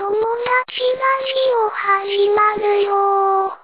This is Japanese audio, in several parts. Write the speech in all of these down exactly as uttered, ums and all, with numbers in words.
友達ラジオ始まるよ。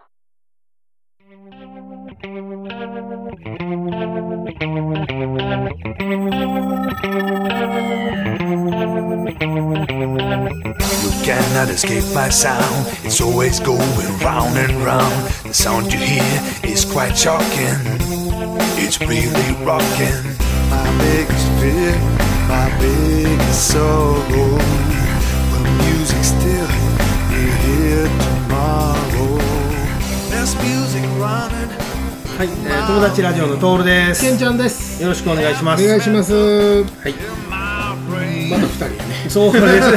You cannot escape my sound. It's always going round and round. The sound you hear is quite shocking. It's really rocking. My biggest fear, my biggest sorrow. But music still, you're here tomorrow. There's music running. はい、えー、友達ラジオのトールです。 けんちゃんです。 よろしくお願いします。 お願いします。はい。 まだふたりやね。 そうですね。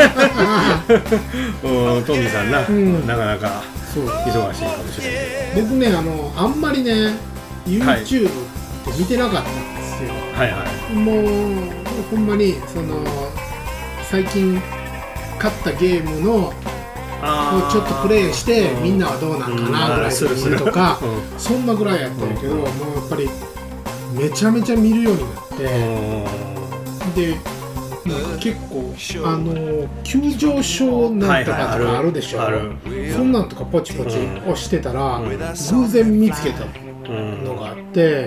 うん、トミーさんな、うん、なかなか忙しいかもしれないけど。 僕ね、あのあんまりね、YouTube って見てなかったんですよ。 はいはい。 もうほんまにその最近買ったゲームのをちょっとプレイして、うん、みんなはどうなんかなぐらいで見るとか、うん、そんなぐらいやったんやけど、うん、もうやっぱりめちゃめちゃ見るようになって、で結構あの急上昇なんとかとかあるでしょ、はいはい、あるそんなんとかポチポチ押してたら、うん、偶然見つけたのがあって、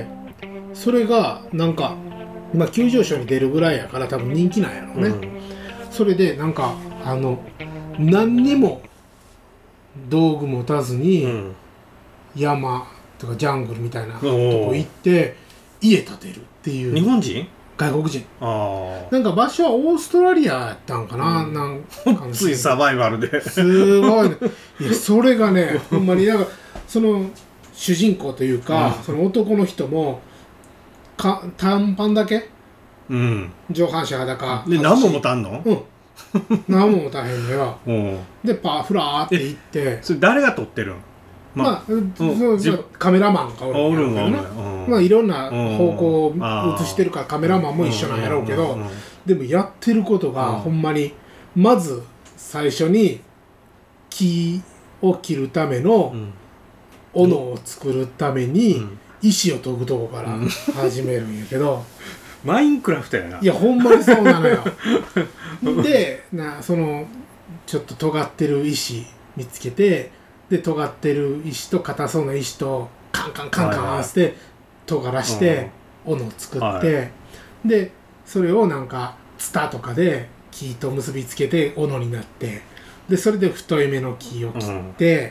それがなんか今急上昇に出るぐらいやから多分人気なんやろうね、うん、それでなんかあの何にも道具持たずに、うん、山とかジャングルみたいなとこ行って家建てるっていう。 日本人？ 外国人。あなんか場所はオーストラリアやったんかな、うん、なんかついサバイバルですごい、ね、いやそれがねほんまになんかその主人公というか、うん、その男の人もか短パンだけ、うん、上半身裸で何も持たんの？ うん何も持たへんのよでパーフラーって行ってそれ誰が撮ってるん？ まあ、まあうん、そうそうカメラマンがおるんやろうな、まあいろんな方向を映してるからカメラマンも一緒なんやろうけど、でもやってることがほんまにまず最初に木を切るための斧を作るために石を研ぐとこから始めるんやけどマインクラフトやな。 いやほんまにそうなのよでなそのちょっと尖ってる石見つけてで尖ってる石と硬そうな石とカンカンカンカン合わせて尖らして斧を作って、はい、でそれをなんかツタとかで木と結びつけて斧になってでそれで太い目の木を切って、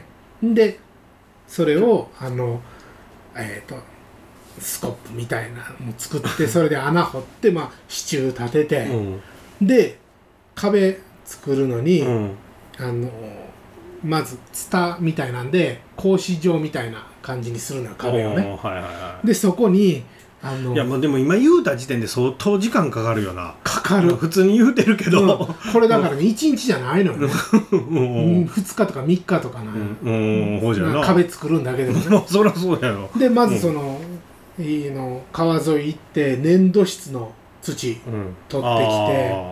うん、でそれをあのえっとスコップみたいなのを作ってそれで穴掘ってまあ支柱立てて、うん、で壁作るのに、うん、あのまずツタみたいなんで格子状みたいな感じにするのよ壁をね、はいはいはい、でそこにあのいやまあでも今言うた時点で相当時間かかるよな。 かかる普通に言うてるけど、 うん、これだからねいちにちじゃないのよねふつかとかみっかとかな、うんうん、じゃな壁作るんだけでもねそりゃそうやろ。 でまずその、うん、いいの川沿い行って粘土質の土取ってきて、うん、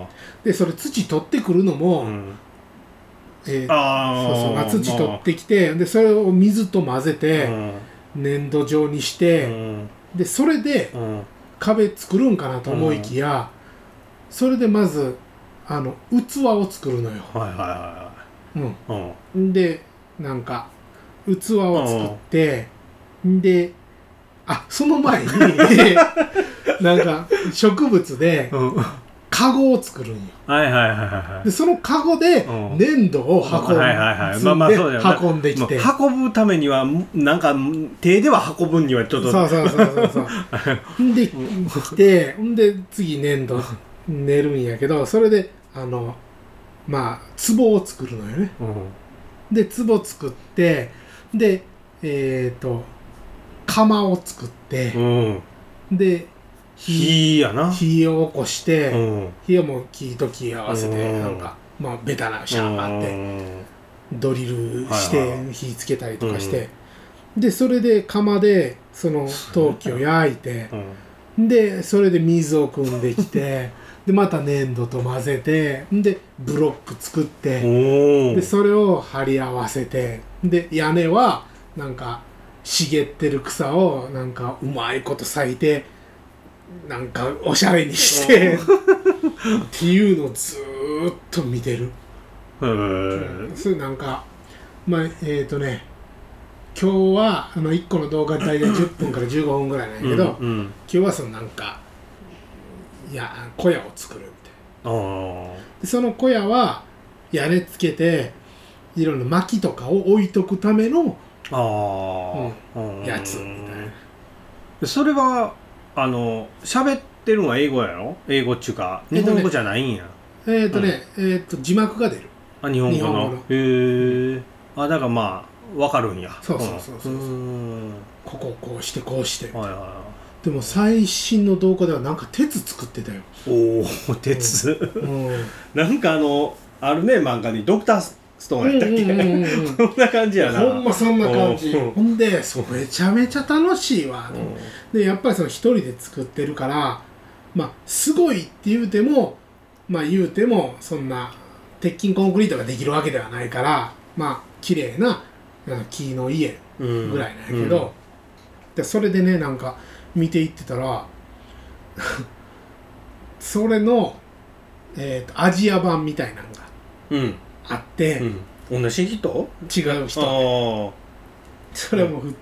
でそれ土取ってくるのも、うんえー、あそうそうまあ、土取ってきてでそれを水と混ぜて、うん、粘土状にして、うん、でそれで、うん、壁作るんかなと思いきや、うん、それでまずあの器を作るのよ。はいはいはい、うん、でなんか器を作って、うん、であその前になんか植物で、うんカゴを作るんよ。はいはいはいはい。でそのカゴで粘土を運んで、はいはいはい、まあまあそうだよ。運んできて、 運ぶためにはなんか手では運ぶにはちょっと。 そうそうそうそうそう。で来て、んで次粘土練るんやけど、それであのまあ壺を作るのよね。うん、で壺作って、でえっ、ー、と釜を作って、うん、で。 火やな火を起こして、うん、火をもう木と木合わせて、うん、なんかまあベタなシャーって、うん、ドリルして火つけたりとかして、うん、でそれで釜でその陶器を焼いて、うん、でそれで水を汲んできてでまた粘土と混ぜてでブロック作ってでそれを貼り合わせてで屋根はなんか茂ってる草をなんかうまいこと咲いてなんかおしゃれにしてっていうのをずーっと見てる。 へえ。 それなんかまあえっ、ー、とね今日はあのいっこの動画大体じゅっぷんからじゅうごふんぐらいなんやけど、うんうん、今日はそのなんかいや小屋を作るみたいな。あでその小屋は屋根つけていろんな薪とかを置いとくためのあ、うん、やつみたいな。 それはあの喋ってるのは英語やろ？英語っちゅうか日本語じゃないんや。 えっ、ー、とね、うん、えっ、ー、と字幕が出る。 あ日本語の。語のへえ。あだからまあ分かるんや。 そうそうそうそう。うんここをこうしてこうして。はいはいはい。でも最新の動画ではなんか鉄作ってたよ。 おお鉄、うんうん、なんかあのあるね漫画にドクターストーンやったっけ、うんうんうんうん、そんな感じやな。 ほんまそんな感じ。ほんでそうめちゃめちゃ楽しいわ、うん、でやっぱりその一人で作ってるからまあすごいって言うてもまあ言うてもそんな鉄筋コンクリートができるわけではないからまあ綺麗な木の家ぐらいなんやけど、うんうん、でそれでねなんか見ていってたらそれの、えーと、アジア版みたいなのが、うんあって、 うん、同じ人？ 違う人、ね、それも、うん、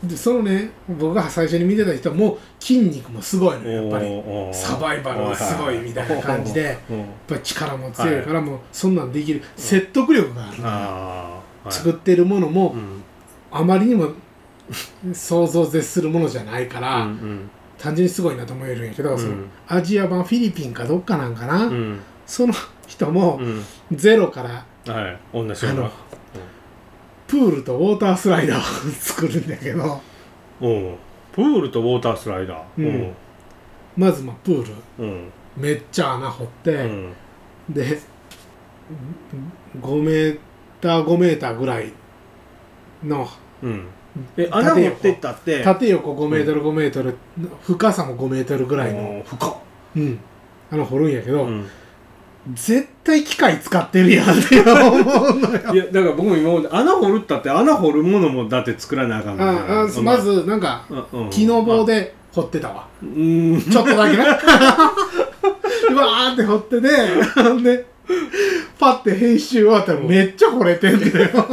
でそのね僕が最初に見てた人はもう筋肉もすごいのやっぱりサバイバルがすごいみたいな感じでやっぱり力も強いからもうそんなんできる説得力があるの、はい、作ってるものも、うん、あまりにも想像を絶するものじゃないからうん、うん、単純にすごいなと思えるんやけど、うん、そのアジア版フィリピンかどっかなんかな、うん、その人もゼロから、 うんはい、同じような、うん、 プールとウォータースライダーを作るんだけどうんプールとウォータースライダー、うん、 まずまあプール、うん、めっちゃ穴掘って、うん、でごメーターごメーターぐらいの、うん、 え穴掘ってったって縦横ごメートルごメートル、うん、深さもごメートルぐらいの深っ、 うん、穴掘るんやけど、うん絶対機械使ってるやんって思うのよ。 いやだから僕も今まで穴掘るったって穴掘るものもだって作らなあかんのああまずなんか、うん、木の棒で掘ってたわ。うんちょっとだけね。うわーって掘ってねでパッて編集終わったらめっちゃ掘れてんだよ。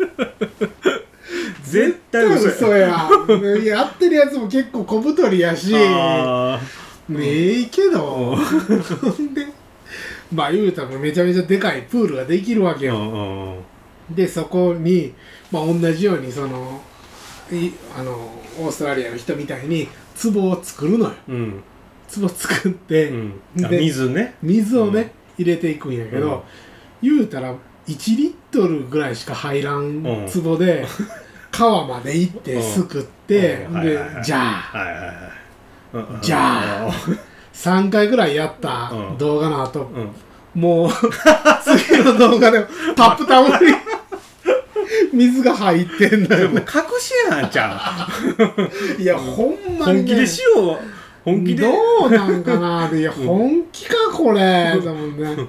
絶対嘘や。やってるやつも結構小太りやし。あねえいけど。でまあ言うたらめちゃめちゃでかいプールができるわけよ、うんうん、でそこに、まあ、同じようにそのいあのオーストラリアの人みたいに壺を作るのよ、うん、壺作って、うん、 で水ね水をね、うん、入れていくんやけど、うん、言うたらいちリットルぐらいしか入らん壺で、うん、川まで行ってすくって、うん、で、はいはい、じゃあ、はいはいはい、じゃあさんかいぐらいやった動画の後、うん、もう次の動画でタップタブに水が入ってんだよ、ね、 隠しやんちゃういやほんまに、ね、 本気でしよう本気でどうなんかないや、うん、本気かこれだもんね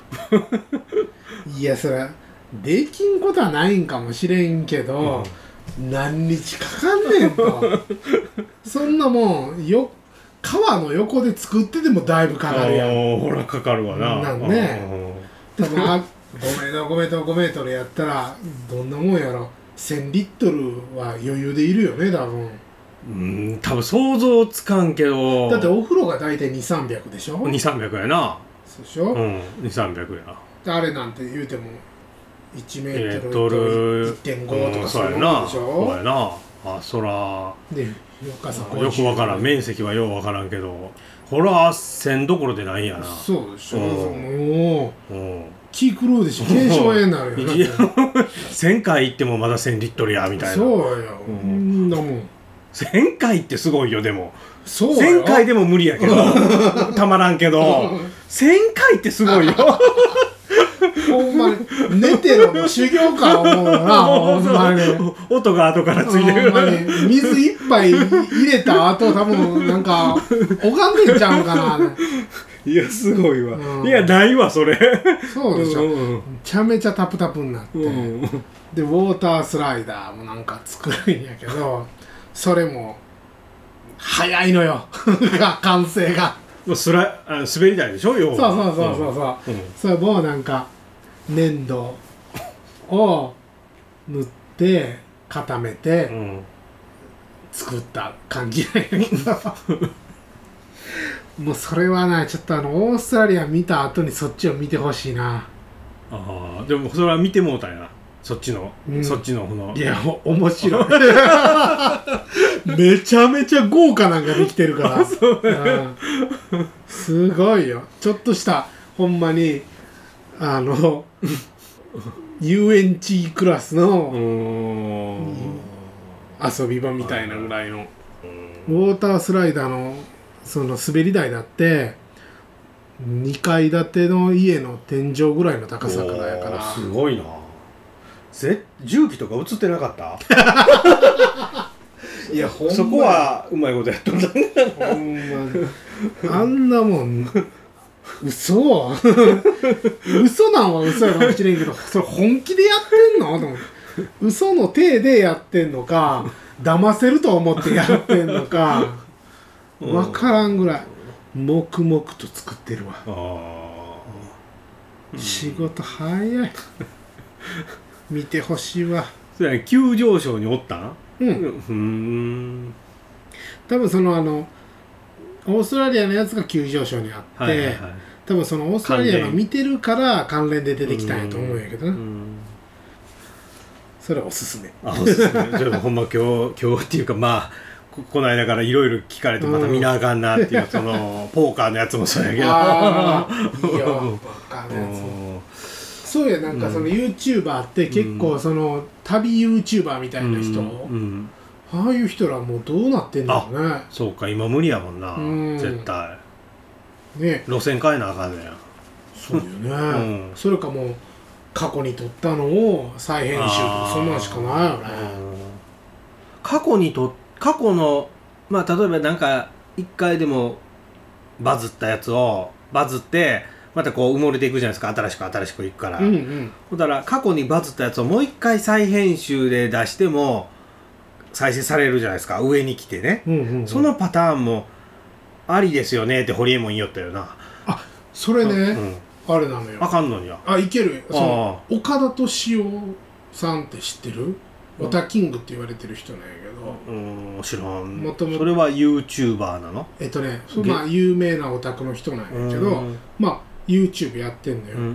いやそれできんことはないんかもしれんけど、うん、何日かかんねんとそんなもんよ川の横で作っててもだいぶかかるやん。 ほらかかるわな。 なんね。でもごメートルごメートルごメートルやったらどんなもんやろ。せんリットルは余裕でいるよね多分。 うん、多分想像つかんけど。 だってお風呂が大体にせんさんびゃくでしょ。 にせんさんびゃくやな。 そうでしょ。 うん、にせんさんびゃくや。 あれなんて言うてもいちメートル いってんご とかそういうのでしょ。 そうやな。あ、そら。 でよくわからん面積はようわからんけどほらせんどころでないんやなそうでしょもう気狂うでしょ腱鞘炎になるよせんかい行ってもまだせんリットルやみたいなそうようんだもんせんかいってすごいよでもそうせんかいでも無理やけどたまらんけどせんかいってすごいよほんまに寝てろの修行か思うなほんまに音が後からついてるほんまに水一杯入れた後多分なんか拝んでんちゃうかないやすごいわ、うん、いやないわそれそうでしょ、うん、めちゃめちゃタプタプになって、うん、でウォータースライダーもなんか作るんやけどそれも早いのよ完成がスラあ滑り台でしょ要はそうそうそうそうそう、うん、それもうなんか粘土を塗って固めて、うん、作った感じなんやけどもうそれはねちょっとあのオーストラリア見た後にそっちを見てほしいな。 ああでもそれは見てもうたんやなそっちの、うん、そっちのこのいや面白いめちゃめちゃ豪華なんかできてるからそうすごいよ。ちょっとしたほんまにあの遊園地クラスの遊び場みたいなぐらいのウォータースライダーのその滑り台だってにかい建ての家の天井ぐらいの高さからやから。 すごいな。ぜ重機とか映ってなかったいやほんまそこはうまいことやっとんだねほんまあんなもん嘘嘘なんは嘘やかもしれんけどそれ本気でやってんのと思って嘘の体でやってんのか騙せると思ってやってんのか分からんぐらい黙々と作ってるわ。あ仕事早い見てほしいわ。 それは急上昇におったん？ うん。うーん多分そのあのオーストラリアのやつが急上昇にあって、はいはいはい、多分そのオーストラリアが見てるから関連で出てきたんやと思うんやけどな。それはおすすめ。 あおすすめ。ちょっとほんま今日今日っていうかまあこ, この間からいろいろ聞かれてまた見なあかんなっていう、うん、そのポーカーのやつもそうやけど。ああいいよポーカーのやつも。 そうやなんかその YouTuber って結構その旅 YouTuber みたいな人、うんうん、ああいう人らもうどうなってんだろうね。 そうか今無理やもんな、うん、絶対ね路線変えなあかんねや。 そうよね、うん、それかもう過去に撮ったのを再編集とかそんなんしかないよね。 過去にと過去のまあ例えばなんか一回でもバズったやつをバズってまたこう埋もれていくじゃないですか新しく新しくいくから、うんうん、だから過去にバズったやつをもう一回再編集で出しても再生されるじゃないですか上に来てね、うんうんうん、そのパターンもありですよねってホリエモン言いよったよな。 あそれね、うんあれなのよ。 あかんのにや。 あ、いける。その岡田敏夫さんって知ってる？オタキングって言われてる人なんやけど。 うん、知らん。もともとそれは YouTuber なの？ えっとね、まあ有名なオタクの人なんやけど、まあ YouTube やってんのよ。うんうん、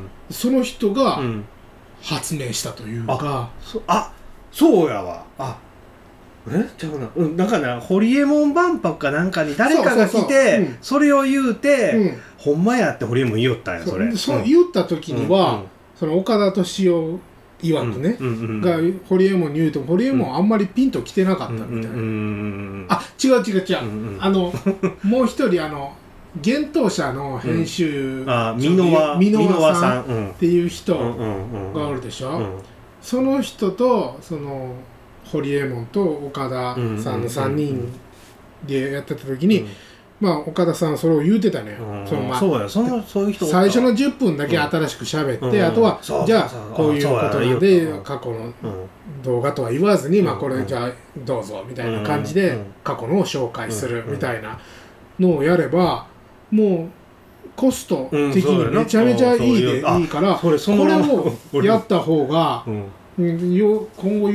その人が発明したというか。 あ、そ, あそうやわ。あ、えちゃうな。うん、なんかな、ホリエモン万博かなんかに誰かが来て、それを言うて。うんほんまやってホリエモン言いよったんやそれ。 そそう言った時には、うんうん、その岡田敏夫曰くね、うんうんうん、がホリエモンに言うとホリエモンあんまりピンときてなかったみたいな、うんうんうんうん、あ違う違う違う、うんうん、あのもう一人あの幻冬舎の編集、 うん、あ箕輪箕輪さんっていう人がおるでしょ、うんうんうん、その人とそのホリエモンと岡田さんのさんにんでやってた時に、うんうんうんまあ岡田さんそれを言うてたのよ。 そのまあそうやそのそういう人最初のじゅっぷんだけ新しく喋って、うん、あとはじゃあこういうことなんで過去の動画とは言わずに、うん、まあこれじゃあどうぞみたいな感じで過去のを紹介するみたいなのをやればもうコスト的にめちゃめちゃいいでいいからこれをやった方が今後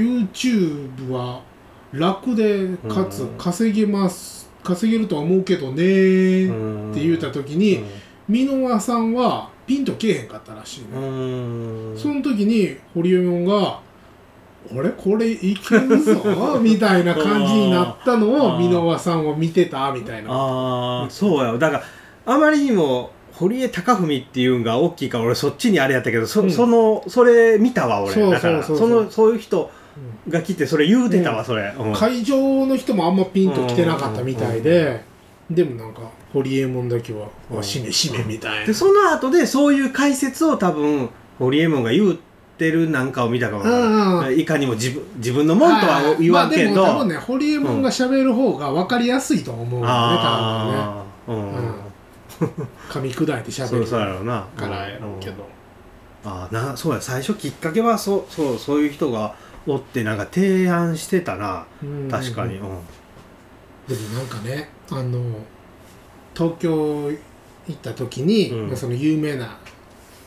YouTube は楽でかつ稼げます稼げるとは思うけどねって言った時に箕輪さんはピンとけえへんかったらしいね。その時にホリエモンが「俺これいけるぞ」みたいな感じになったのを箕輪さんを見てたみたいな。 ああそうやだからあまりにも堀江貴文っていうんが大きいから俺そっちにあれやったけど そ,、うん、そのそれ見たわ俺そうそうそうそうだからそのそういう人が来てそれ言うてたわ、うん、それ、うん、 会場の人もあんまピンと来てなかったみたいで、うん、でもなんかホリエモンだけは「死ね死ね」みたいなでその後でそういう解説を多分ホリエモンが言ってるなんかを見たかもわからないいかにも自分自分のもんとは言わんけど、まあ、でも多分ねホリエモンが喋る方が分かりやすいと思うんだよね、うん、多分ね、うん、噛み砕いて喋るからやろうけど、 うん、ああなそうや最初きっかけはそうそうそういう人がおってなんか提案してたな、うん、確かに、うん、 でもなんかねあの東京行った時に、うん、その有名な人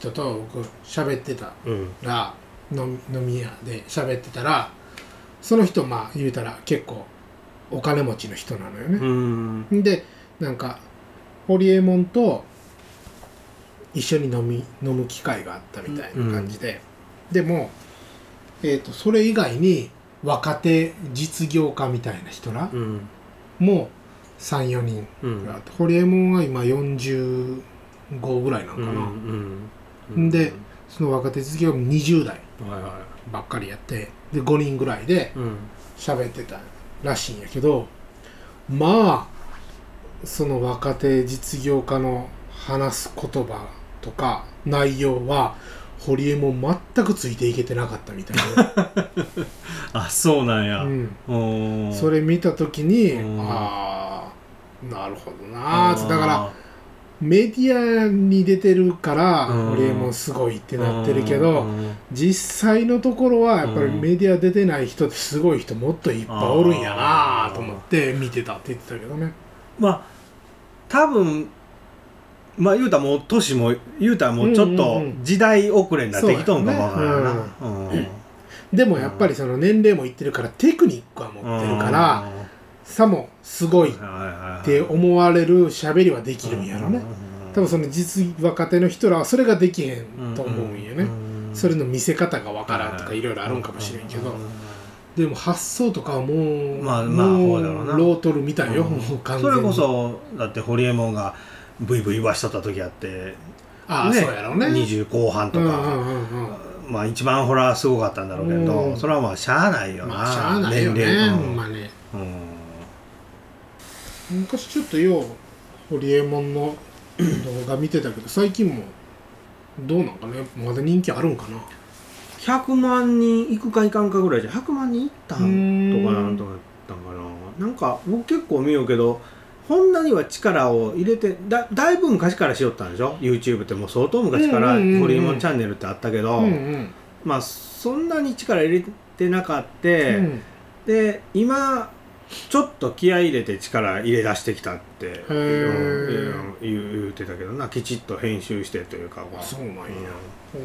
人と僕喋ってたら、うん、飲, 飲み屋で喋ってたらその人まあ言うたら結構お金持ちの人なのよね。うんでなんかホリエモンと一緒に飲み飲む機会があったみたいな感じで、うん、でも、えーと、それ以外に若手実業家みたいな人ら、うん、もう さん,よ 人ぐらいあって、うん、ホリエモンは今よんじゅうごぐらいなのかな、うんうんうん、でその若手実業家もにじゅう代ばっかりやってでごにんぐらいで喋ってたらしいんやけど、まあその若手実業家の話す言葉とか内容はホリエモン全くついていけてなかったみたいなあ、そうなんや、 うん、それ見た時にああなるほどなーだからメディアに出てるからホリエモンすごいってなってるけど実際のところはやっぱりメディア出てない人ってすごい人もっといっぱいおるんやなと思って見てたって言ってたけどね。 まあ多分まあ言うたらもう年も言うたらもうちょっと時代遅れになってきとんかもわからんな、うんうん、 でもやっぱりその年齢もいってるからテクニックは持ってるからさもすごいって思われる喋りはできるんやろね。多分その実若手の人らはそれができへんと思うんやね。それの見せ方がわからんとかいろいろあるんかもしれんけどでも発想とかはもうまあまあもうロートルみたいよ、うん、もう完全にそれこそだってホリエモンがブイブイ言わしとった時あってああ、ね、そうやろうねにじゅう後半とか、うんうんうんうん、まあ一番ホラーすごかったんだろうけど、うん、それはまあしゃあないよな、 まあ、しゃあないよねほんまに、うん、昔ちょっとようホリエモンの動画見てたけど最近もどうなんかねまだ人気あるんかな。 ひゃくまんにんいくかいかんかぐらいじゃひゃくまんにんいったんとかなんとかやったんかな。なんか僕結構見ようけどこんなには力を入れて だ, だいぶ昔からしよったんでしょ YouTube ってもう相当昔からホリエモンチャンネルってあったけど、うんうん、まあそんなに力入れてなかった、うん、で今ちょっと気合い入れて力入れ出してきたって言うてたけどなきちっと編集してというかそうなんや、 うん、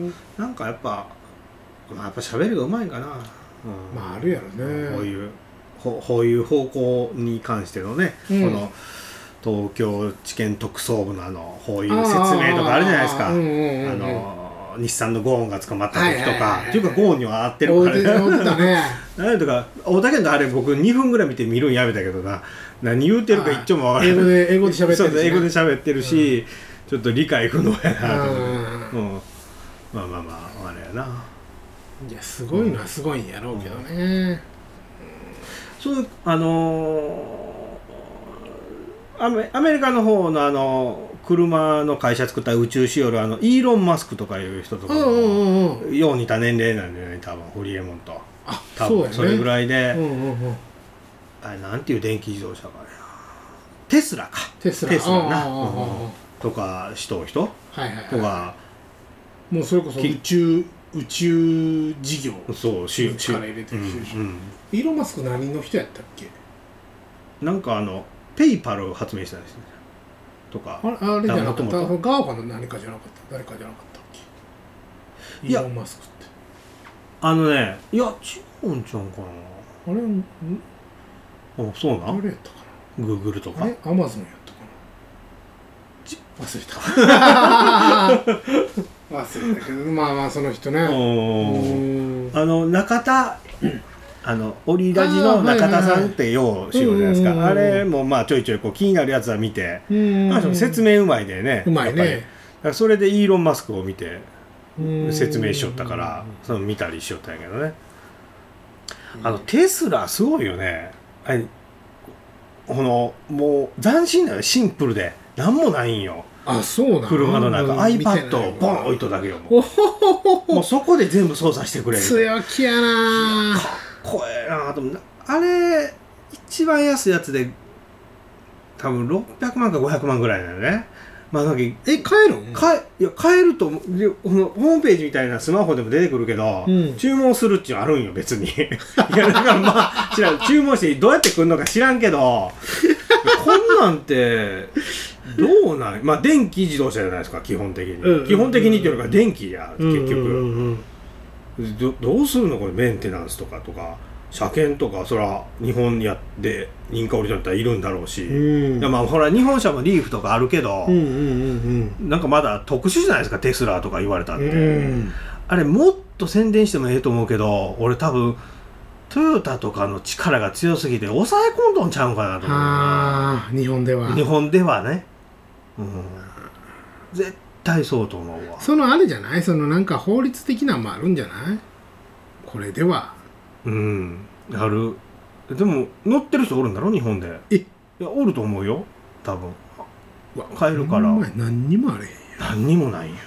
なんかやっぱまあやっぱ喋りがうまいんかな、うん、 まああるやろねこういうこういう方向に関してのね、うん、この東京地検特捜部のあのこういう説明とかあるじゃないですか。あの日産のゴーンが捕まった時とかっていうかゴーンには合ってるからね。何とか大竹のあれ僕にふんぐらい見て見るんやめたけどな何言うてるか一丁も分からない。 英語で英語で喋ってるし、ね、 英語で喋ってるし、うん、ちょっと理解不能やなと思って、うん、まあまあまああれやな。 いやすごいのはすごいんやろうけどね。うんそうあのー、アメ、アメリカの方のあの車の会社作った宇宙しよるあのイーロン・マスクとかいう人とかも、うんうんうん、よう似た年齢なんだよね多分ホリエモンと。 あ多分それぐらいで、 うんうんうん、 あれなんていう電気自動車かねテスラかテスラ、 テスラな、うんうん、とかしとう人、はいはいはい、とかもうそれこそ宇宙宇宙事業そうし力入れてる人でしょ、うんうん、イーロン・マスク何の人やったっけ。 なんかあのペイパルを発明したんですねとかあれ、あれじゃなかったガーファの何かじゃなかった誰かじゃなかったっけイーロン・マスクってあのねいや違うんちゃうんかなあれんあそうなんあれやったかなグーグルとかあれアマゾンやったかな忘れた忘れたけどまあまあその人ねあの中田あのオリラジの中田さんってようしようじゃないですか あ,、はいはいはい、あれもまあちょいちょいこう気になるやつは見てあ説明うまいでねうまいねそれでイーロン・マスクを見て説明しよったからその見たりしよったんやけどねあのテスラすごいよねあれこのもう斬新なよシンプルでなんもないんよ。 あ、そうな車の中 iPad をボン置いとだけよもうもうそこで全部操作してくれる強気やなかっこええなと思ってあれ一番安いやつで多分ろっぴゃくまんかごひゃくまんぐらいだよね。まあなんかえ買えるん買えいや買えるとホームページみたいなスマホでも出てくるけど、うん、注文するっていうのあるんよ別にいやだからまあ知らん注文してどうやって来るのか知らんけどこんなんてどうなんまあ電気自動車じゃないですか基本的に、うん、基本的にっていうのが電気や、うん、結局、うんうん、ど, どうするのこれメンテナンスとかとか車検とかそら日本やって認可オリジナルだったらいるんだろうし、うん、いやまあほら日本車もリーフとかあるけど、うんうんうんうん、なんかまだ特殊じゃないですかテスラとか言われたって、うん、あれもっと宣伝してもええと思うけど俺多分トヨタとかの力が強すぎて抑え込んどんちゃうんかなと思うあ日本では日本ではね、うん、絶対そうと思うわそのあれじゃないそのなんか法律的なのもあるんじゃないこれではうんあるでも乗ってる人おるんだろ日本でえいやおると思うよ多分買えるから何にもあれへんや何にもないんや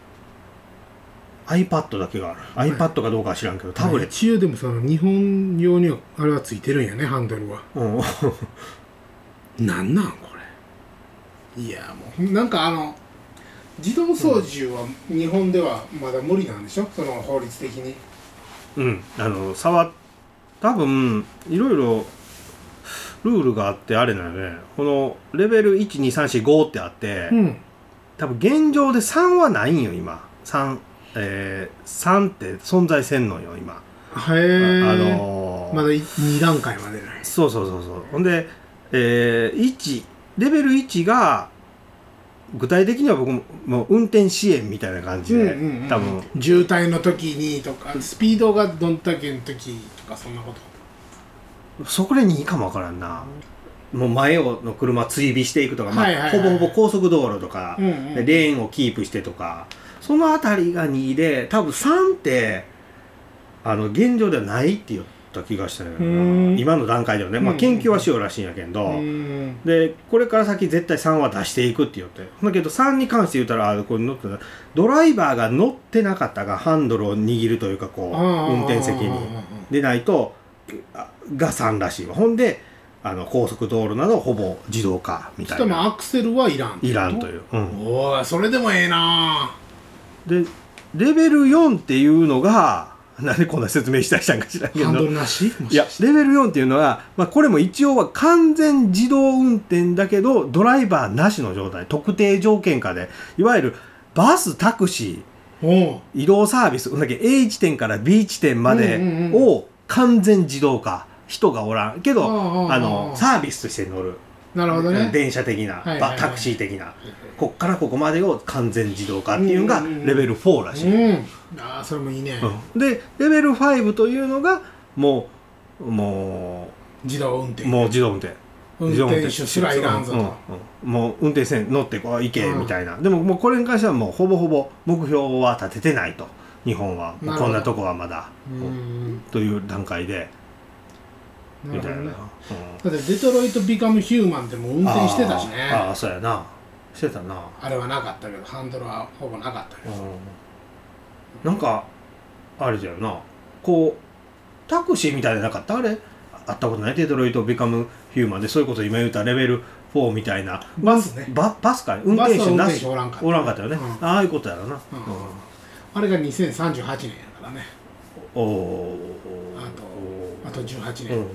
iPad だけがある iPad かどうかは知らんけどタブレット一応でもその日本用にはあれはついてるんやねハンドルはうんなんなんこれいやもうなんかあの自動操縦は日本ではまだ無理なんでしょその法律的にうんあの触多分いろいろルールがあってあれなのねこのレベルいちにさんしごってあって、うん、多分現状でさんはないんよ今さんえー、さんって存在せんのよ今へえ、あ、あのー、まだに段階までないそうそうそうそうほんで、えー、いちレベルいちが具体的には僕ももう運転支援みたいな感じで、うんうんうん、多分渋滞の時にとかスピードがどんだけの時とかそんなことそこでにいいかもわからんなもう前をの車追尾していくとか、まあはいはいはい、ほぼほぼ高速道路とか、うんうん、レーンをキープしてとかそのあたりがにで多分さんってあの現状ではないって言った気がしたよな今の段階ではね、まあ、研究はしようらしいんやけどでこれから先絶対さんは出していくって言ってだけどさんに関して言ったらこれ乗ってドライバーが乗ってなかったがハンドルを握るというかこう運転席にでないとがさんらしいわほんであの高速道路などほぼ自動化みたいなしかもアクセルはいらんいらんという、うん、 おーそれでもええなでレベルよんっていうのがなんでこんな説明したりしたんか知らんけどハンドルなしいやレベルよんっていうのは、まあ、これも一応は完全自動運転だけどドライバーなしの状態特定条件下でいわゆるバスタクシー移動サービスだけ A 地点から B 地点までを完全自動化人がおらんけどあのサービスとして乗るなるほどね電車的な、はいはいはい、タクシー的なこっからここまでを完全自動化っていうのがレベルよんらしい、 うんうん、ああそれもいいね、 うん、でレベルごというのがもうもう自動運転もう自動運転運転手すらいらんぞと、うんうん、もう運転線乗ってこう行けみたいな、うん、でももうこれに関してはもうほぼほぼ目標は立ててないと日本はこんなとこはまだという段階でみたいな、ねうん、 だってデトロイト・ビカム・ヒューマンでも運転してたしねああそうやなしてたなあれはなかったけどハンドルはほぼなかったけど、うん、 なんかあれじゃよなこうタクシーみたいでなかったあれあったことないデトロイト・ビカム・ヒューマンでそういうこと今言うたレベルよんみたいなバスねバ, バスか運転手なしおらんかったおらんかったよね、うん、ああいうことやろな、うんうん、 あれがにせんさんじゅうはちねんやからねおおあとあとじゅうはちねん、うんうん、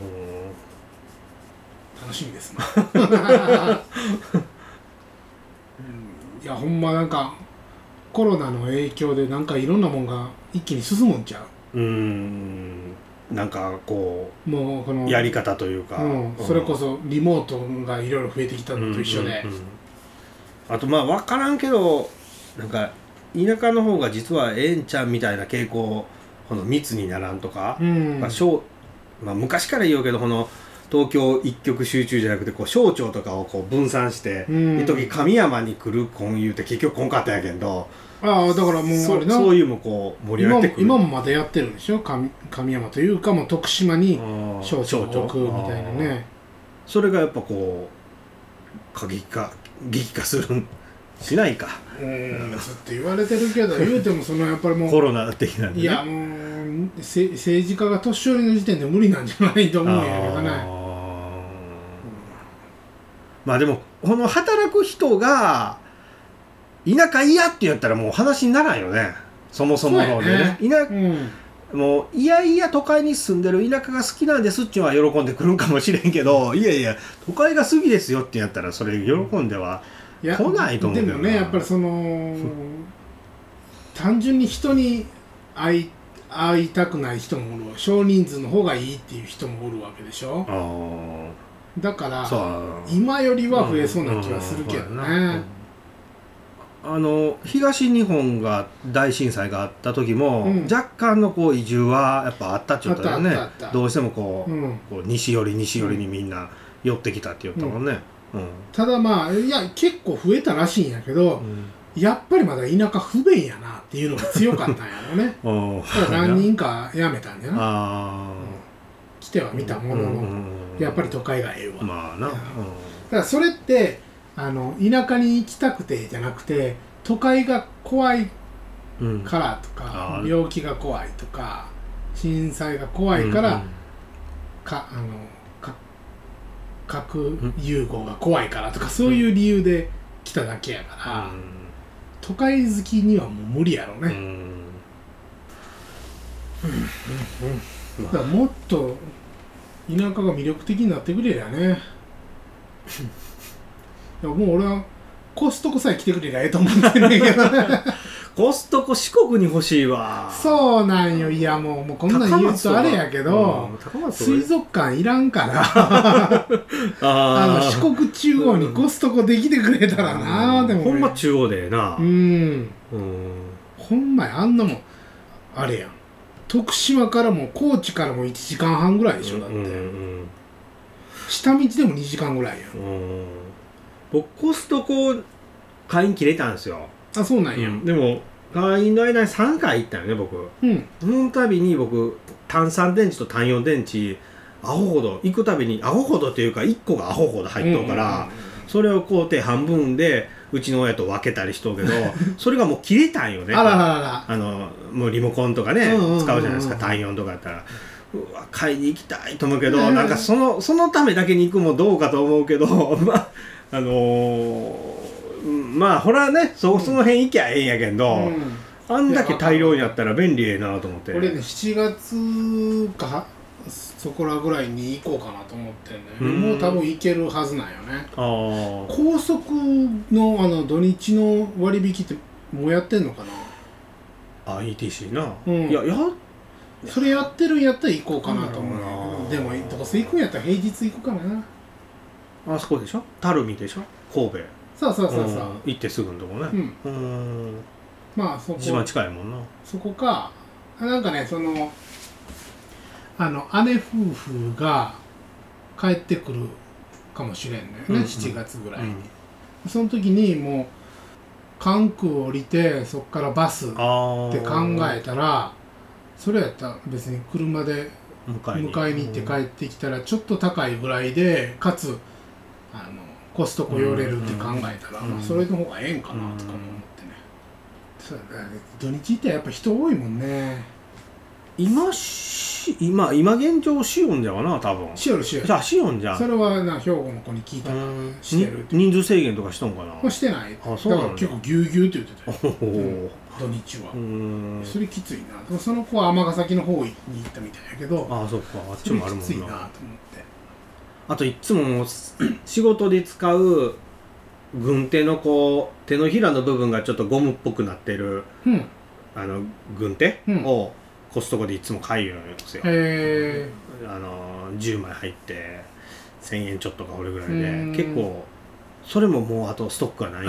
楽しみですねいやほんまなんかコロナの影響でなんかいろんなもんが一気に進むんちゃううーんなんかこうもうこのやり方というか、 うんうん、それこそリモートがいろいろ増えてきたのと一緒で、うんうんうん、あとまあ分からんけどなんか田舎の方が実はええんちゃんみたいな傾向この密にならんとか、うんまあ小まあ、昔から言うけどこの東京一極集中じゃなくてこう省庁とかをこう分散して、うん、一時神山に来るこん言うて結局こんかったんやけどああだからもうあれなそういうもこう盛り上がってくる今, 今もまだやってるんでしょ 神, 神山というかもう徳島に省庁を置くみたいなねそれがやっぱこう過激化激化するしないかうんずっと言われてるけど言うてもそのやっぱりもうコロナ的なんで、ね、 いやもう政治家が年寄りの時点で無理なんじゃないと思うんやけどね、うん、 まあでもこの働く人が田舎嫌って言ったらもう話にならんよねそもそものでね、ね田うん、もういやいや都会に住んでる田舎が好きなんですっちゅうのは喜んでくるんかもしれんけどいやいや都会が好きですよってやったらそれ喜んではいや来ないと思うけどな。 でもねやっぱりその単純に人に会い会いたくない人もおるわ、少人数の方がいいっていう人もおるわけでしょ。 あだからそう今よりは増えそうな気はするけどね、 うんうんうんあの東日本が大震災があった時も、うん、若干のこう移住はやっぱあったっちゅうことだよね。どうしてもこう、うん、こう西寄り西寄りにみんな寄ってきたって言ったもんね、うんうん、ただまあいや結構増えたらしいんやけど、うん、やっぱりまだ田舎不便やなっていうのが強かったんやろねだから何人か辞めたんじゃなあ、うん、来ては見たものの、うんうんうん、やっぱり都会がええわまあな、うん、だからそれってあの田舎に行きたくてじゃなくて都会が怖いからとか、うん、病気が怖いとか震災が怖いから、うんうん、かあのか核融合が怖いからとか、うん、そういう理由で来ただけやから、うん、都会好きにはもう無理やろうね、うんうん、だからもっと田舎が魅力的になってくれりゃねいやもう俺はコストコさえ来てくれりゃええと思ってるんだけどコストコ四国に欲しいわ。 そうなんよ。いやもう、もうこんなん言うとあれやけど、うん、水族館いらんからああの四国中央にコストコできてくれたらな、うん、でも、ね、 ほんま中央でええな。うん、 うん、ほんまやあんなもんあれやん。徳島からも高知からもいちじかんはんぐらいでしょだって、うんうん、下道でもにじかんぐらいやん、うん僕コストコ会員切れたんですよ。 あ、そうなんや、 うん、でも会員の間にさんかい行ったよね僕、うん、その度に僕単三電池と単四電池アホほど行くたびにアホほどっていうかいっこがアホほど入っとるから、うんうんうん、それを買うて半分でうちの親と分けたりしとうけどそれがもう切れたんよね。 あららららあのもうリモコンとかね、うんうんうんうん、使うじゃないですか単四とかやったらうわ買いに行きたいと思うけど、うん、なんかそのそのためだけに行くもどうかと思うけどまああのー、まあほらね そ, その辺行きゃええんやけど、うん、あんだけ大量にあったら便利ええなと思って俺ねしちがつかそこらぐらいに行こうかなと思ってんね、うん、もう多分行けるはずなんよね。あ高速 の, あの土日の割引ってもうやってんのかなあ イーティーシー な、 うん、いややそれやってるんやったら行こうかなと思う、うん、でもどうせ行くんやったら平日行くかな。 あそこでしょ垂水でしょ神戸。 そうそうそうそう、うん、 行ってすぐのとこね、うん、うんまあそこ一番近いもんな。 そこかなんかねそのあの姉夫婦が帰ってくるかもしれんのよね、うんうん、しちがつぐらいに、うん、その時にもう関空降りてそっからバスって考えたらそれやったら別に車で迎えに行って帰ってきたらちょっと高いぐらいでかつあのコストコ寄れるって考えたら、うんまあ、それの方がええんかなとかも思ってね、うん、そうだね土日ってやっぱ人多いもんね。 今し今今現状しよんじゃわな多分。 しよるしよる。 じゃあしよんじゃん。 それはな兵庫の子に聞いたらしてるって人数制限とかしとんかな。 まあ、してない。あそうなんだ。だから結構ぎゅうぎゅうって言ってたよ、うん、土日は。うんそれきついな。でもその子は尼崎の方に行ったみたいやけどああそっかあっちもあるもんな。 それきついなと思って。 あといつも仕事で使う軍手のこう手のひらの部分がちょっとゴムっぽくなってる、うん、あの軍手、うん、をコストコでいつも買うんですよ。へあのじゅうまい入ってせんえんちょっとかこれぐらいで結構それももうあとストックがない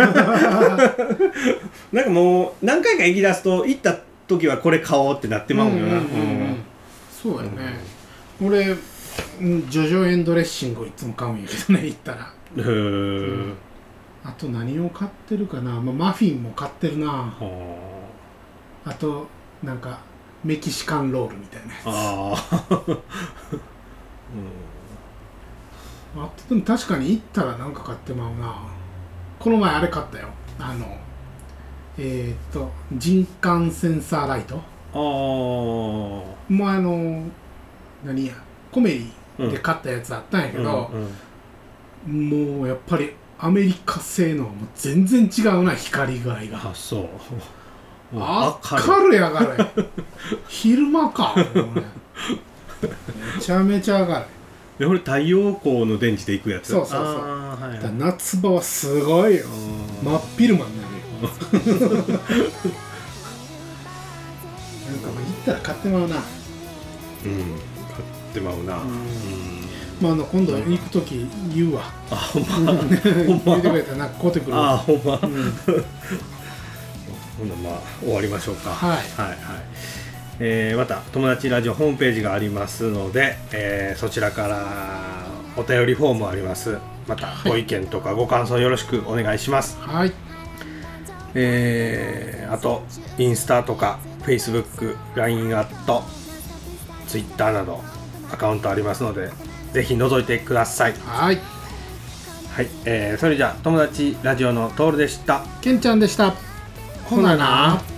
なんかもう何回か行き出すと行った時はこれ買おうってなってまうよな。 そうやね、うん、俺ジョジョエンドレッシングをいつも買うんやけどね行ったら。へー、うん、あと何を買ってるかな、まあ、マフィンも買ってるな。あとなんかメキシカンロールみたいなやつ。あ、うん、あとでも確かに行ったらなんか買ってまうな。この前あれ買ったよあのえー、っと人感センサーライト。ああもうあの何やコメリで買ったやつあったんやけど、うんうんうん、もうやっぱりアメリカ製のはもう全然違うな光具合が。あそう明るい明るい昼間かめちゃめちゃ明るい。 でこれ太陽光の電池でいくやつ。 そうそうそうはい、 だ夏場はすごいよ、真っ昼間になるよなんかもう行ったら買ってまうな。 うん、買ってまうな。うん、 まあ、あの今度行くとき言うわ。 あ、ほんまほんま言ってくれたらなんか買うてくるわ。 あ、ほんま、うん、ほんなまあ終わりましょうか。 はいはいはい。えー、また友達ラジオホームページがありますので、えー、そちらからお便りフォームあります。またご意見とかご感想よろしくお願いします。 はい。 えー、あとインスタとか Facebook、ライン アット、Twitter などアカウントありますのでぜひ覗いてください。 はい。 はい、えー、それじゃあ友達ラジオのトールでした。 けんちゃんでした。ほなな。